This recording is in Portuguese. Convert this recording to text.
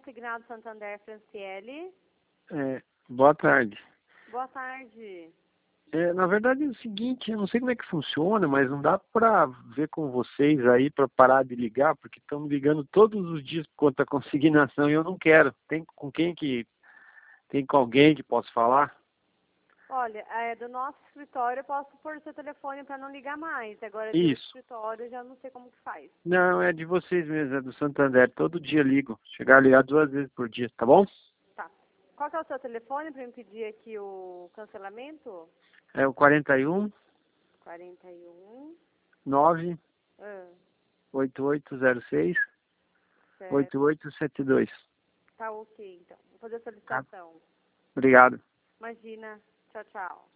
consignado Santander Franciele. Boa tarde. Boa tarde. Na verdade é o seguinte, eu não sei como é que funciona, mas não dá para ver com vocês aí para parar de ligar, porque estão me ligando todos os dias por conta da consignação e eu não quero. Tem com alguém que posso falar? Olha, do nosso escritório eu posso pôr o seu telefone para não ligar mais. Agora do Isso. escritório eu já não sei como que faz. Não, é de vocês mesmo, é do Santander. Todo dia ligo. Chegar a ligar 2 vezes por dia, tá bom? Tá. Qual que é o seu telefone para eu impedir aqui o cancelamento? É o 41 41. 9 Ah, 8806 certo. 8872. Tá ok, então. Vou fazer a Tá? solicitação. Obrigado. Imagina. Tchau, tchau.